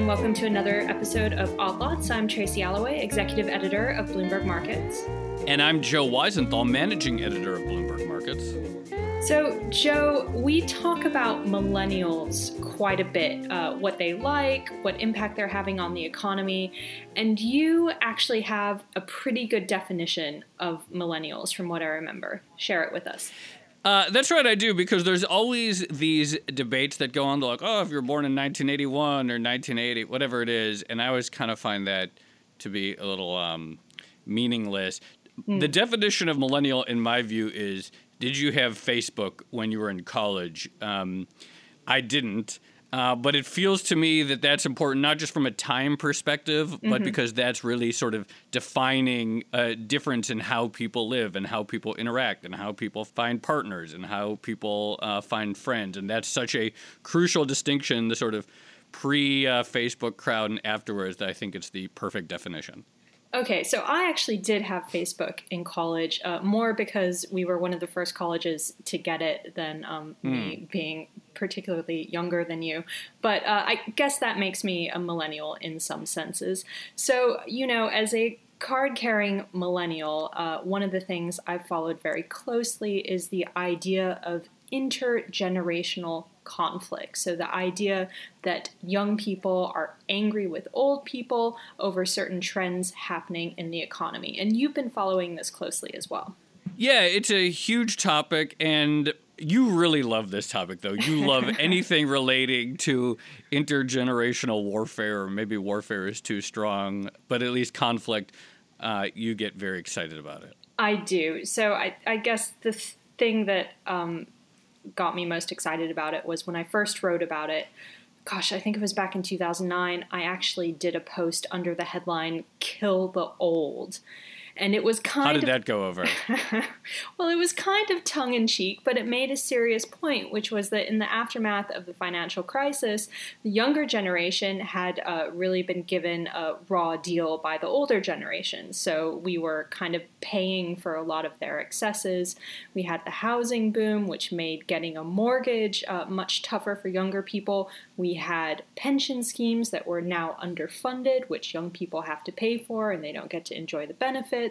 and welcome to another episode of Odd Lots. I'm Tracy Alloway, Executive Editor of Bloomberg Markets. And I'm Joe Weisenthal, Managing Editor of Bloomberg Markets. So, Joe, we talk about millennials quite a bit, what they like, what impact they're having on the economy, and you actually have a pretty good definition of millennials from what I remember. Share it with us. That's right, I do, because there's always these debates that go on to like, oh, if you're born in 1981 or 1980, whatever it is, and I always kind of find that to be a little meaningless. The definition of millennial, in my view, is did you have Facebook when you were in college? I didn't. But it feels to me that that's important, not just from a time perspective, but because that's really sort of defining a difference in how people live and how people interact and how people find partners and how people find friends. And that's such a crucial distinction, the sort of pre-Facebook crowd and afterwards, that I think it's the perfect definition. Okay, so I actually did have Facebook in college, more because we were one of the first colleges to get it than me being particularly younger than you. But I guess that makes me a millennial in some senses. So, you know, as a card-carrying millennial, one of the things I've followed very closely is the idea of intergenerational conflict. So the idea that young people are angry with old people over certain trends happening in the economy. And you've been following this closely as well. Yeah, it's a huge topic, and you really love this topic, though. You love anything relating to intergenerational warfare, or maybe warfare is too strong, but at least conflict. You get very excited about it. I do. So I guess the thing that got me most excited about it was when I first wrote about it. Gosh, I think it was back in 2009. I actually did a post under the headline, "Kill the Old." And it was kind of... How did that go over? Well, it was kind of tongue-in-cheek, but it made a serious point, which was that in the aftermath of the financial crisis, the younger generation had really been given a raw deal by the older generation. So we were kind of paying for a lot of their excesses. We had the housing boom, which made getting a mortgage much tougher for younger people. We had pension schemes that were now underfunded, which young people have to pay for, and they don't get to enjoy the benefits.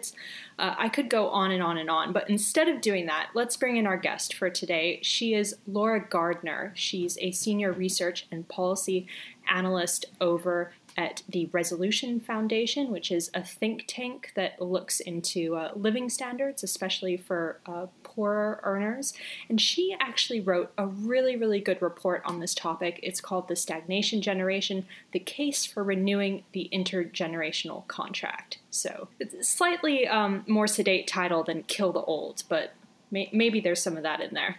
I could go on and on and on, but instead of doing that, let's bring in our guest for today. She is Laura Gardner. She's a senior research and policy analyst over at the Resolution Foundation, which is a think tank that looks into living standards, especially for poorer earners. And she actually wrote a really, really good report on this topic. It's called The Stagnation Generation, The Case for Renewing the Intergenerational Contract. So it's a slightly more sedate title than Kill the Old, but maybe there's some of that in there.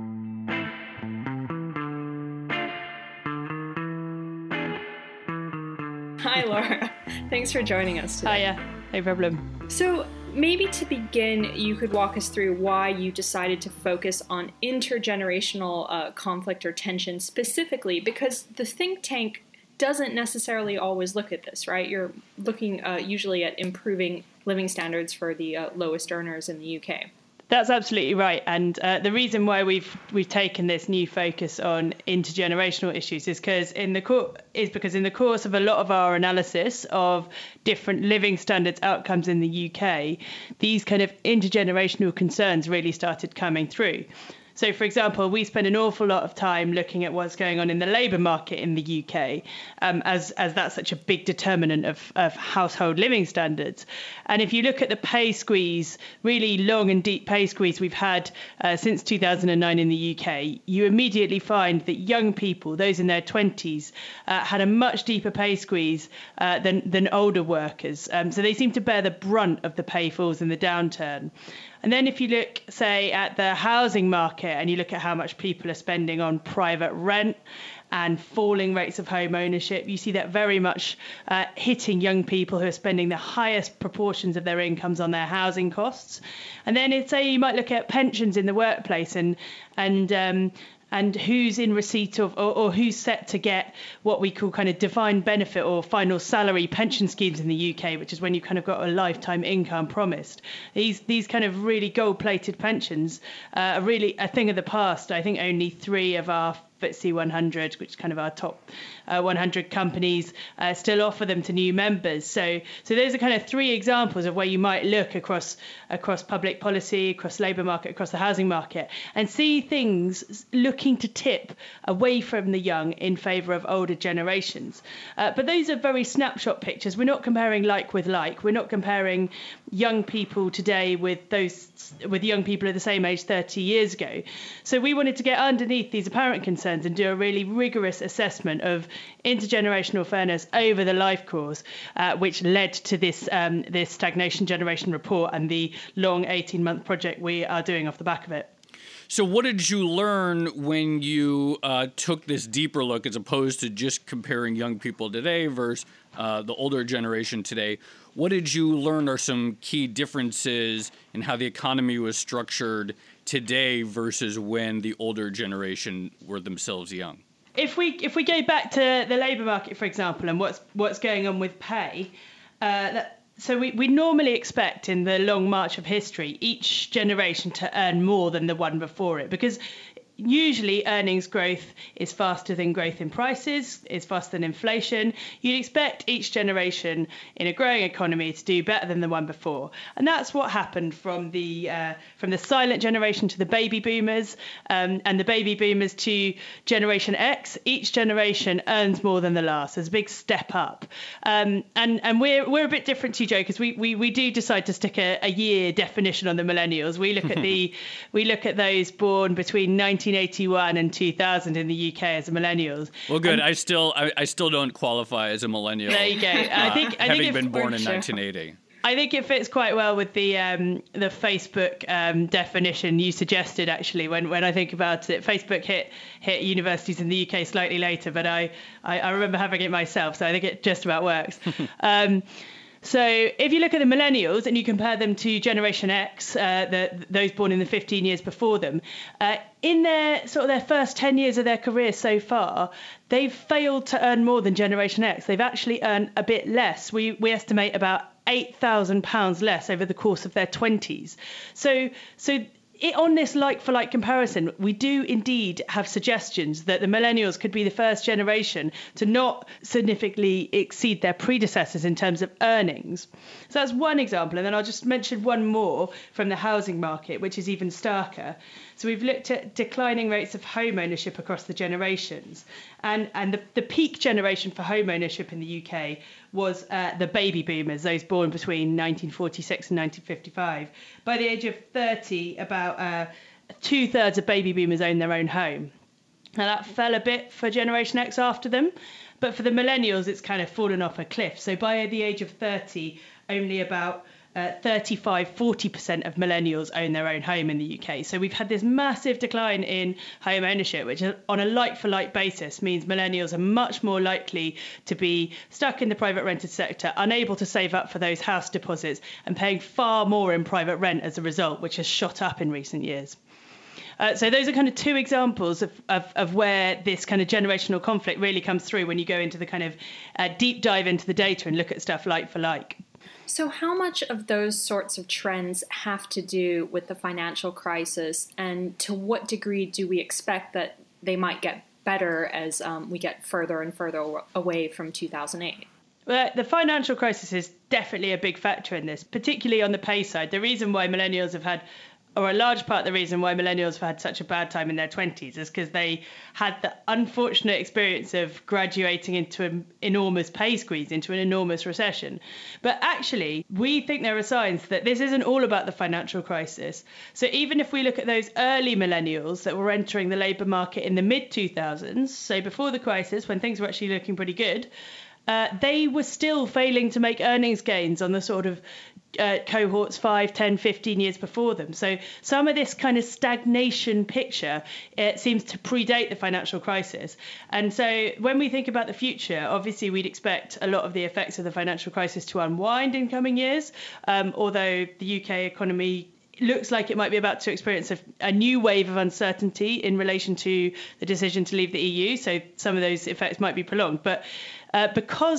Hi, Laura. Thanks for joining us today. Hiya. No problem. So maybe to begin, you could walk us through why you decided to focus on intergenerational conflict or tension specifically, because the think tank doesn't necessarily always look at this, right? You're looking usually at improving living standards for the lowest earners in the UK. That's absolutely right. And the reason why we've taken this new focus on intergenerational issues is because in the course of a lot of our analysis of different living standards outcomes in the UK, these kind of intergenerational concerns really started coming through. So, for example, we spend an awful lot of time looking at what's going on in the labour market in the UK, as that's such a big determinant of household living standards. And if you look at the pay squeeze, really long and deep pay squeeze we've had since 2009 in the UK, you immediately find that young people, those in their 20s, had a much deeper pay squeeze than older workers. So they seem to bear the brunt of the pay falls in the downturn. And then if you look, say, at the housing market and you look at how much people are spending on private rent and falling rates of home ownership, you see that very much hitting young people who are spending the highest proportions of their incomes on their housing costs. And then say you might look at pensions in the workplace and who's in receipt of or who's set to get what we call kind of defined benefit or final salary pension schemes in the UK, which is when you kind of got a lifetime income promised. These kind of really gold-plated pensions are really a thing of the past. I think only 3 of our FTSE 100, which is kind of our top 100 companies, still offer them to new members. So those are kind of three examples of where you might look across public policy, across the labour market, across the housing market, and see things looking to tip away from the young in favour of older generations. But those are very snapshot pictures. We're not comparing like with like. We're not comparing young people today with young people of the same age 30 years ago. So we wanted to get underneath these apparent concerns and do a really rigorous assessment of intergenerational fairness over the life course, which led to this stagnation generation report and the long 18-month project we are doing off the back of it. So what did you learn when you took this deeper look, as opposed to just comparing young people today versus the older generation today? What did you learn are some key differences in how the economy was structured today versus when the older generation were themselves young? If we go back to the labour market, for example, and what's going on with pay, so we normally expect in the long march of history each generation to earn more than the one before it, because usually earnings growth is faster than growth in prices, is faster than inflation. You'd expect each generation in a growing economy to do better than the one before. And that's what happened from the silent generation to the baby boomers, and the baby boomers to Generation X. Each generation earns more than the last. There's a big step up. And we're a bit different to you, Joe, because we do decide to stick a year definition on the millennials. We look at those born between 1981 and 2000 in the UK as millennials. Well, good. I still don't qualify as a millennial. There you go. Having been born in 1980. I think it fits quite well with the Facebook definition you suggested, actually, when I think about it. Facebook hit universities in the UK slightly later, but I remember having it myself, so I think it just about works. So if you look at the millennials and you compare them to Generation X, those born in the 15 years before them, in their first 10 years of their career so far, they've failed to earn more than Generation X. They've actually earned a bit less. We estimate about £8,000 less over the course of their 20s. So on this like-for-like comparison, we do indeed have suggestions that the millennials could be the first generation to not significantly exceed their predecessors in terms of earnings. So that's one example. And then I'll just mention one more from the housing market, which is even starker. So we've looked at declining rates of home ownership across the generations. And the peak generation for home ownership in the UK was the baby boomers, those born between 1946 and 1955. By the age of 30, about 2/3 of baby boomers own their own home. Now that fell a bit for Generation X after them, but for the millennials, it's kind of fallen off a cliff. So by the age of 30, only about 35-40% of millennials own their own home in the UK. So we've had this massive decline in home ownership, which on a like-for-like basis means millennials are much more likely to be stuck in the private rented sector, unable to save up for those house deposits, and paying far more in private rent as a result, which has shot up in recent years. So those are kind of two examples of where this kind of generational conflict really comes through when you go into the kind of deep dive into the data and look at stuff like for like. So how much of those sorts of trends have to do with the financial crisis, and to what degree do we expect that they might get better as we get further and further away from 2008? Well, the financial crisis is definitely a big factor in this, particularly on the pay side. The reason why millennials have had, or a large part of the reason why millennials have had such a bad time in their 20s is because they had the unfortunate experience of graduating into an enormous pay squeeze, into an enormous recession. But actually, we think there are signs that this isn't all about the financial crisis. So even if we look at those early millennials that were entering the labour market in the mid-2000s, so before the crisis, when things were actually looking pretty good, they were still failing to make earnings gains on the sort of cohorts 5, 10, 15 years before them. So some of this kind of stagnation picture, it seems to predate the financial crisis. And so when we think about the future, obviously we'd expect a lot of the effects of the financial crisis to unwind in coming years, although the UK economy looks like it might be about to experience a new wave of uncertainty in relation to the decision to leave the EU. So some of those effects might be prolonged. But because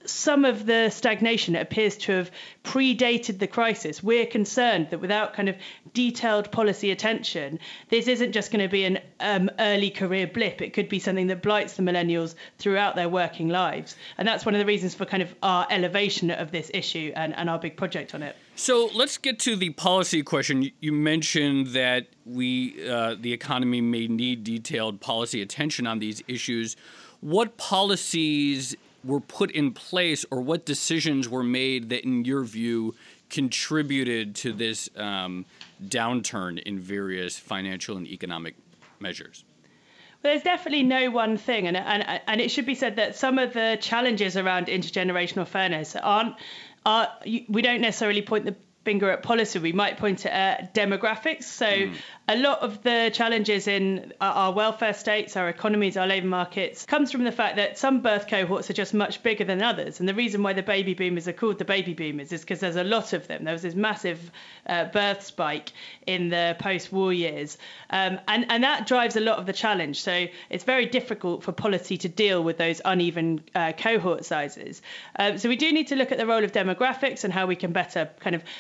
some of the stagnation appears to have predated the crisis. We're concerned that without kind of detailed policy attention, this isn't just going to be an early career blip. It could be something that blights the millennials throughout their working lives. And that's one of the reasons for kind of our elevation of this issue and our big project on it. So let's get to the policy question. You mentioned that the economy may need detailed policy attention on these issues. What policies were put in place, or what decisions were made that, in your view, contributed to this downturn in various financial and economic measures? Well, there's definitely no one thing, and it should be said that some of the challenges around intergenerational fairness we don't necessarily point the finger at policy. We might point it at demographics. So a lot of the challenges in our welfare states, our economies, our labour markets comes from the fact that some birth cohorts are just much bigger than others. And the reason why the baby boomers are called the baby boomers is because there's a lot of them. There was this massive birth spike in the post-war years. And that drives a lot of the challenge. So it's very difficult for policy to deal with those uneven cohort sizes. So we do need to look at the role of demographics and how we can better kind of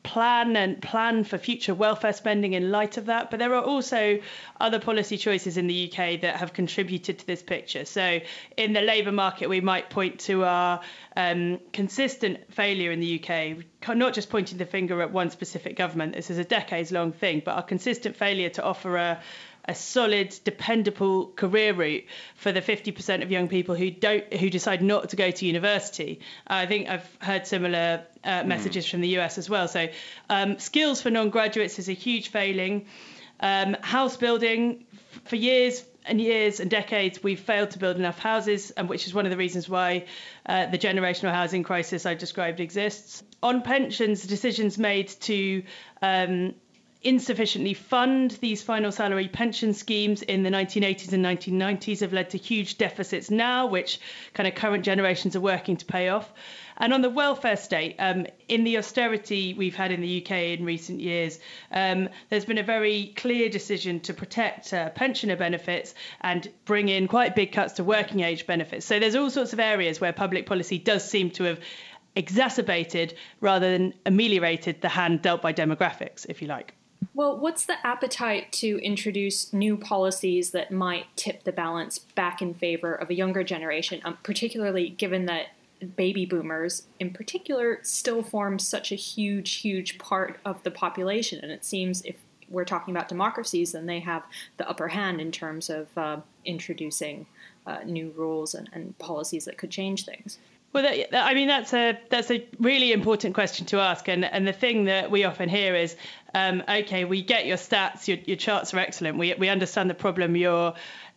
plan for future welfare spending in light of that. But there are also other policy choices in the UK that have contributed to this picture. So in the labour market, we might point to our consistent failure in the UK, not just pointing the finger at one specific government. This is a decades-long thing, but our consistent failure to offer a solid, dependable career route for the 50% of young people who decide not to go to university. I think I've heard similar messages from the US as well. So skills for non-graduates is a huge failing. House building, for years and years and decades, we've failed to build enough houses, and which is one of the reasons why the generational housing crisis I described exists. On pensions, decisions made to insufficiently fund these final salary pension schemes in the 1980s and 1990s have led to huge deficits now, which kind of current generations are working to pay off. And on the welfare state, in the austerity we've had in the UK in recent years, there's been a very clear decision to protect pensioner benefits and bring in quite big cuts to working age benefits. So there's all sorts of areas where public policy does seem to have exacerbated rather than ameliorated the hand dealt by demographics, if you like. Well, what's the appetite to introduce new policies that might tip the balance back in favor of a younger generation, particularly given that baby boomers in particular still form such a huge part of the population? And it seems if we're talking about democracies, then they have the upper hand in terms of introducing new rules and policies that could change things. Well, that's a really important question to ask, and the thing that we often hear is, okay, we get your stats, your charts are excellent, we understand the problem you're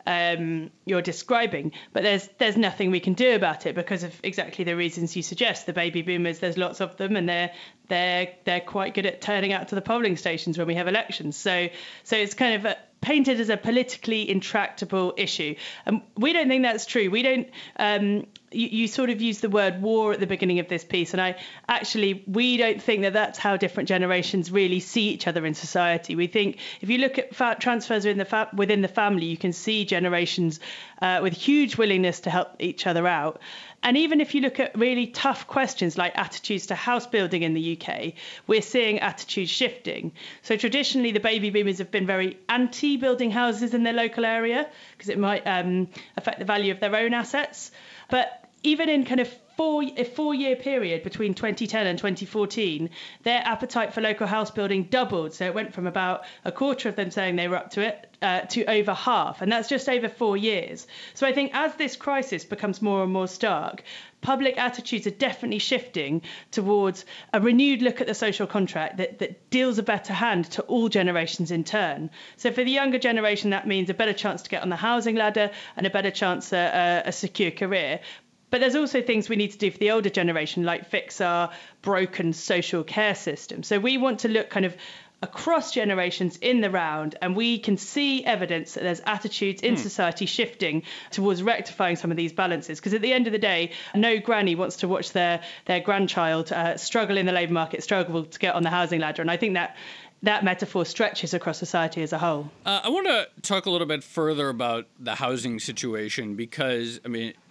describing, but there's nothing we can do about it because of exactly the reasons you suggest. The baby boomers, there's lots of them, and they're quite good at turning out to the polling stations when we have elections. So it's kind of painted as a politically intractable issue, and we don't think that's true. We don't. You sort of used the word war at the beginning of this piece, and we don't think that that's how different generations really see each other in society. We think if you look at transfers within the family, you can see generations with huge willingness to help each other out. And even if you look at really tough questions like attitudes to house building in the UK, we're seeing attitudes shifting. So traditionally, the baby boomers have been very anti-building houses in their local area because it might affect the value of their own assets. But even in kind of a 4-year period between 2010 and 2014, their appetite for local house building doubled. So it went from about a quarter of them saying they were up to it to over half. And that's just over 4 years. So I think as this crisis becomes more and more stark, public attitudes are definitely shifting towards a renewed look at the social contract that deals a better hand to all generations in turn. So for the younger generation, that means a better chance to get on the housing ladder and a better chance at a secure career. But there's also things we need to do for the older generation, like fix our broken social care system. So we want to look kind of across generations in the round, and we can see evidence that there's attitudes in society shifting towards rectifying some of these balances. Because at the end of the day, no granny wants to watch their grandchild struggle in the labour market, struggle to get on the housing ladder. And I think that metaphor stretches across society as a whole. I want to talk a little bit further about the housing situation because, I mean,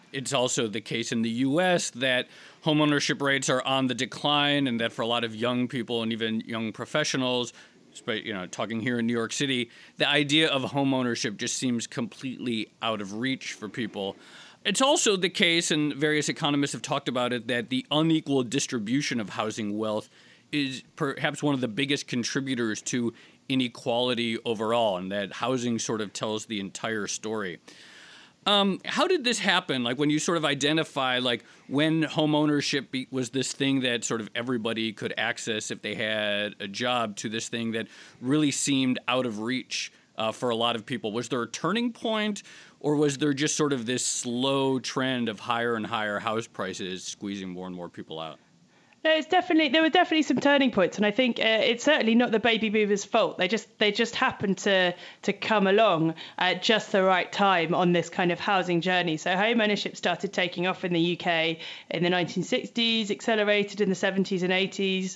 It's also the case in the U.S. that homeownership rates are on the decline, and that for a lot of young people and even young professionals, talking here in New York City, the idea of homeownership just seems completely out of reach for people. It's also the case, and various economists have talked about it, that the unequal distribution of housing wealth is perhaps one of the biggest contributors to inequality overall, and that housing sort of tells the entire story. How did this happen? Like, when you sort of identify, like, when homeownership was this thing that sort of everybody could access if they had a job, to this thing that really seemed out of reach for a lot of people? Was there a turning point, or was there just sort of this slow trend of higher and higher house prices squeezing more and more people out? No, there were definitely some turning points, and I think it's certainly not the baby boomers' fault. They just happened to come along at just the right time on this kind of housing journey. So home ownership started taking off in the UK in the 1960s, accelerated in the 70s and 80s.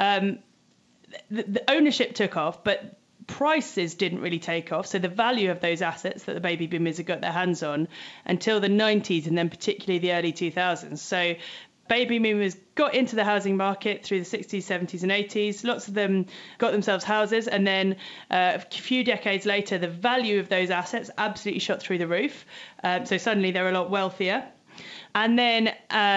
The ownership took off, but prices didn't really take off. So the value of those assets that the baby boomers had got their hands on until the 90s, and then particularly the early 2000s. So baby boomers got into the housing market through the 60s, 70s and 80s. Lots of them got themselves houses. And then a few decades later, the value of those assets absolutely shot through the roof. So suddenly they're a lot wealthier. And then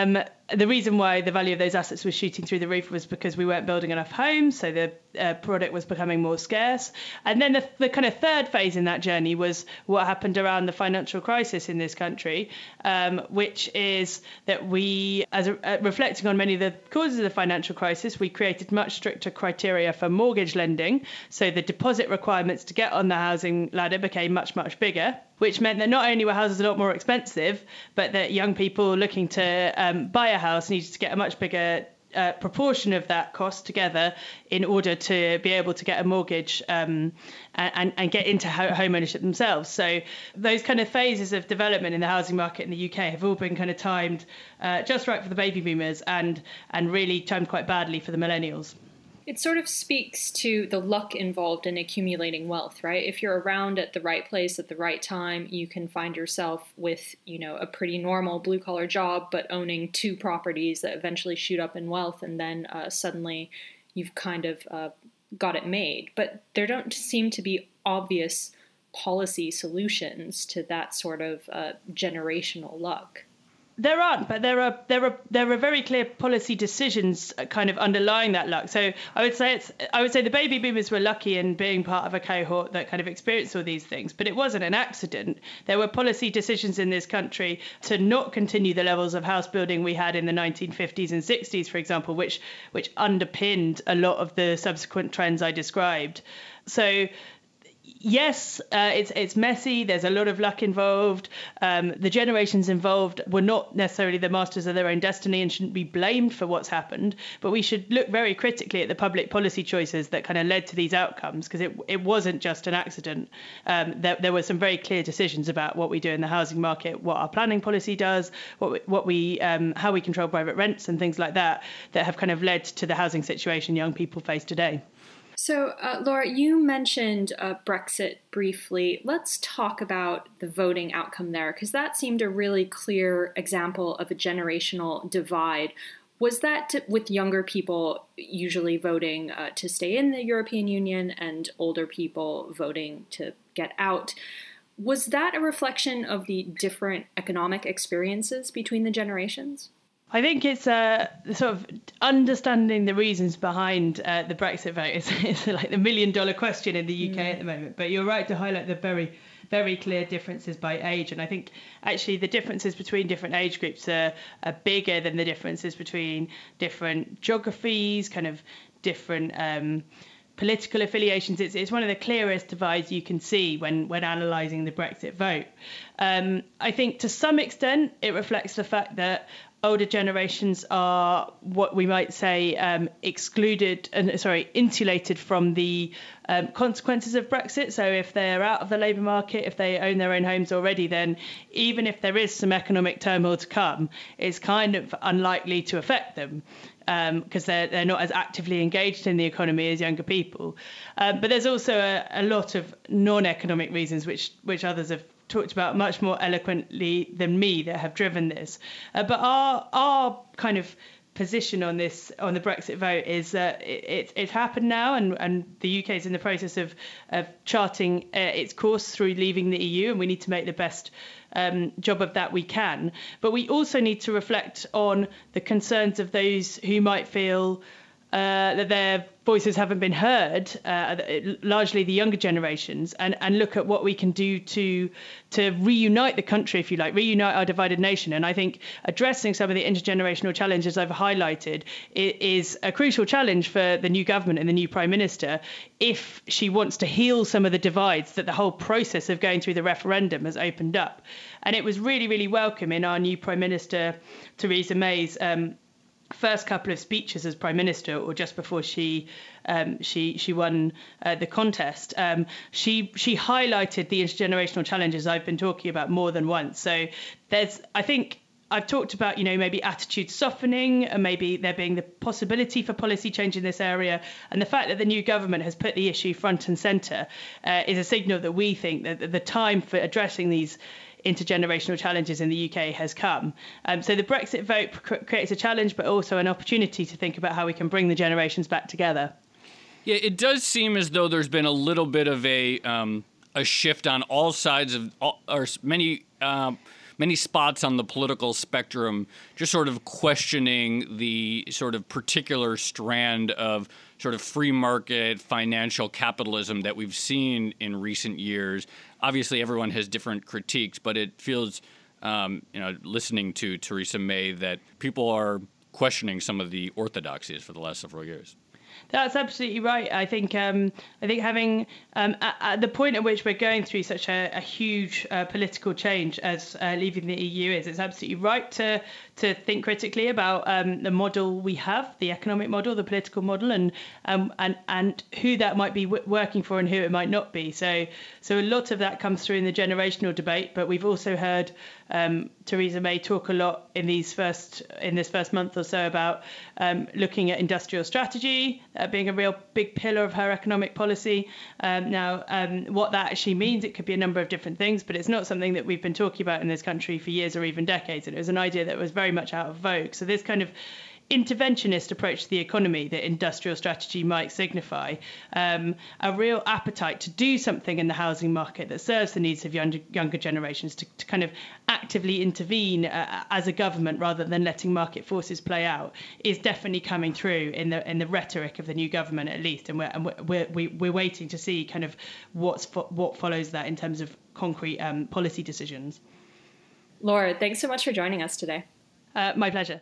the reason why the value of those assets was shooting through the roof was because we weren't building enough homes, so the product was becoming more scarce. And then the kind of third phase in that journey was what happened around the financial crisis in this country, which is that we, reflecting on many of the causes of the financial crisis, we created much stricter criteria for mortgage lending. So the deposit requirements to get on the housing ladder became much, much bigger, which meant that not only were houses a lot more expensive, but that young people looking to buy a house needed to get a much bigger proportion of that cost together in order to be able to get a mortgage and get into home ownership themselves. So those kind of phases of development in the housing market in the UK have all been kind of timed just right for the baby boomers and really timed quite badly for the millennials. It sort of speaks to the luck involved in accumulating wealth, right? If you're around at the right place at the right time, you can find yourself with, a pretty normal blue-collar job, but owning 2 properties that eventually shoot up in wealth, and then suddenly you've kind of got it made. But there don't seem to be obvious policy solutions to that sort of generational luck. There aren't, but there are very clear policy decisions kind of underlying that luck. So I would say the baby boomers were lucky in being part of a cohort that kind of experienced all these things, but it wasn't an accident. There were policy decisions in this country to not continue the levels of house building we had in the 1950s and 60s, for example, which underpinned a lot of the subsequent trends I described. So yes, it's messy. There's a lot of luck involved. The generations involved were not necessarily the masters of their own destiny and shouldn't be blamed for what's happened. But we should look very critically at the public policy choices that kind of led to these outcomes, because it wasn't just an accident. There were some very clear decisions about what we do in the housing market, what our planning policy does, how we control private rents and things like that have kind of led to the housing situation young people face today. So, Laura, you mentioned Brexit briefly. Let's talk about the voting outcome there, because that seemed a really clear example of a generational divide. Was that with younger people usually voting to stay in the European Union and older people voting to get out? Was that a reflection of the different economic experiences between the generations? I think it's sort of understanding the reasons behind the Brexit vote. It's like the $1 million question in the UK at the moment. But you're right to highlight the very, very clear differences by age. And I think actually the differences between different age groups are bigger than the differences between different geographies, kind of different political affiliations. It's one of the clearest divides you can see when analysing the Brexit vote. I think to some extent it reflects the fact that older generations are what we might say insulated from the consequences of Brexit. So if they're out of the labour market, if they own their own homes already, then even if there is some economic turmoil to come, it's kind of unlikely to affect them because they're not as actively engaged in the economy as younger people. But there's also a lot of non-economic reasons which others have talked about much more eloquently than me that have driven this. But our kind of position on this, on the Brexit vote, is that it's happened now, and the UK is in the process of charting its course through leaving the EU, and we need to make the best job of that we can. But we also need to reflect on the concerns of those who might feel that their voices haven't been heard, largely the younger generations, and look at what we can do to reunite the country, if you like, reunite our divided nation. And I think addressing some of the intergenerational challenges I've highlighted is a crucial challenge for the new government and the new Prime Minister if she wants to heal some of the divides that the whole process of going through the referendum has opened up. And it was really, really welcome in our new Prime Minister, Theresa May's first couple of speeches as Prime Minister, or just before she won the contest. She highlighted the intergenerational challenges I've been talking about more than once. So I think I've talked about, maybe attitude softening, and maybe there being the possibility for policy change in this area. And the fact that the new government has put the issue front and centre is a signal that we think that the time for addressing these intergenerational challenges in the UK has come. So the Brexit vote creates a challenge, but also an opportunity to think about how we can bring the generations back together. Yeah, it does seem as though there's been a little bit of a shift on all sides of, or many spots on the political spectrum, just sort of questioning the sort of particular strand of sort of free market financial capitalism that we've seen in recent years. Obviously, everyone has different critiques, but it feels, listening to Theresa May, that people are questioning some of the orthodoxies for the last several years. That's absolutely right. I think having at the point at which we're going through such a huge political change as leaving the EU is, it's absolutely right to think critically about the model we have, the economic model, the political model, and who that might be working for and who it might not be. So a lot of that comes through in the generational debate, but we've also heard Theresa May talk a lot in this first month or so about looking at industrial strategy being a real big pillar of her economic policy. What that actually means, it could be a number of different things, but it's not something that we've been talking about in this country for years or even decades. And it was an idea that was very much out of vogue. So this kind of interventionist approach to the economy that industrial strategy might signify, a real appetite to do something in the housing market that serves the needs of younger generations, to kind of actively intervene as a government rather than letting market forces play out, is definitely coming through in the rhetoric of the new government, at least. And we're waiting to see kind of what follows that in terms of concrete policy decisions. Laura, thanks so much for joining us today. My pleasure.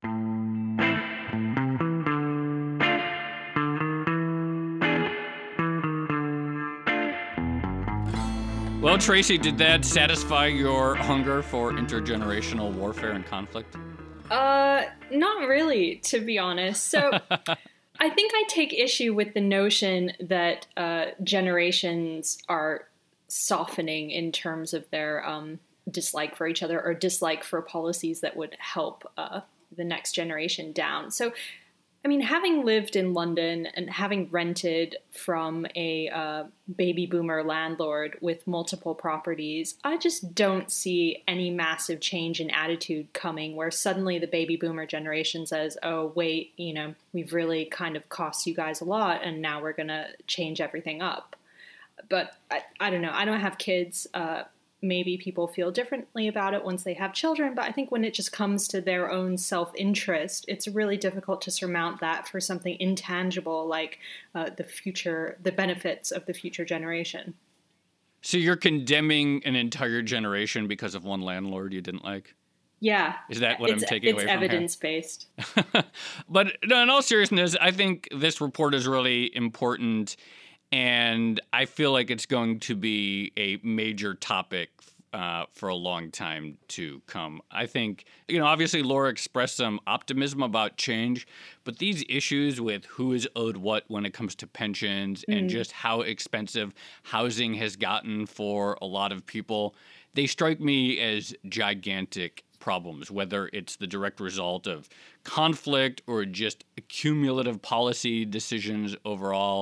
Well, Tracy, did that satisfy your hunger for intergenerational warfare and conflict? Not really, to be honest. So I think I take issue with the notion that generations are softening in terms of their dislike for each other or dislike for policies that would help the next generation down. So, I mean, having lived in London and having rented from a baby boomer landlord with multiple properties, I just don't see any massive change in attitude coming where suddenly the baby boomer generation says, oh, wait, we've really kind of cost you guys a lot and now we're going to change everything up. But I don't know. I don't have kids. Maybe people feel differently about it once they have children, but I think when it just comes to their own self-interest, it's really difficult to surmount that for something intangible like the benefits of the future generation. So you're condemning an entire generation because of one landlord you didn't like? Yeah. Is that what I'm taking away from here? It's evidence-based. But no, in all seriousness, I think this report is really important. And I feel like it's going to be a major topic for a long time to come. I think, obviously Laura expressed some optimism about change, but these issues with who is owed what when it comes to pensions and just how expensive housing has gotten for a lot of people, they strike me as gigantic problems, whether it's the direct result of conflict or just cumulative policy decisions overall.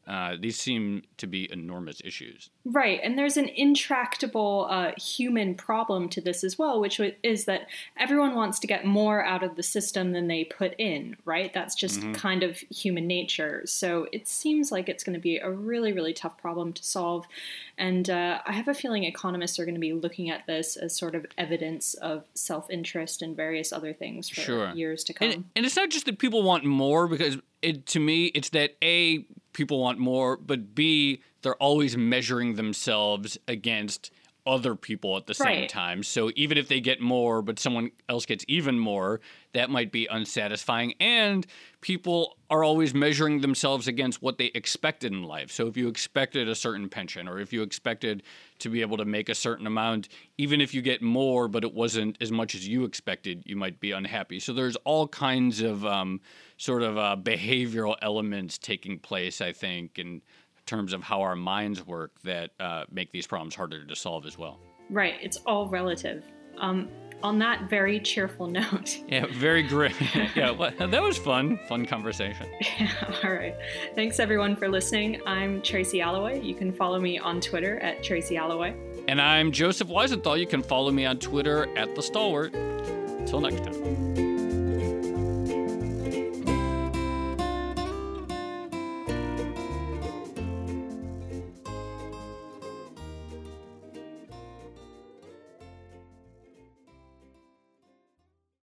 These seem to be enormous issues. Right, and there's an intractable human problem to this as well, which is that everyone wants to get more out of the system than they put in, right? That's just kind of human nature. So it seems like it's going to be a really, really tough problem to solve. And I have a feeling economists are going to be looking at this as sort of evidence of self-interest and various other things for years to come. And it's not just that people want more, because to me, it's that A, people want more, but B, they're always measuring themselves against other people at the same time. So even if they get more, but someone else gets even more, that might be unsatisfying. And people are always measuring themselves against what they expected in life. So if you expected a certain pension, or if you expected to be able to make a certain amount, even if you get more, but it wasn't as much as you expected, you might be unhappy. So there's all kinds of behavioral elements taking place, I think, in terms of how our minds work that make these problems harder to solve as well. Right. It's all relative. On that very cheerful note. Yeah, very great. Yeah, well, that was fun. Fun conversation. Yeah, all right. Thanks, everyone, for listening. I'm Tracy Alloway. You can follow me on Twitter at Tracy Alloway. And I'm Joseph Weisenthal. You can follow me on Twitter at The Stalwart. Till next time.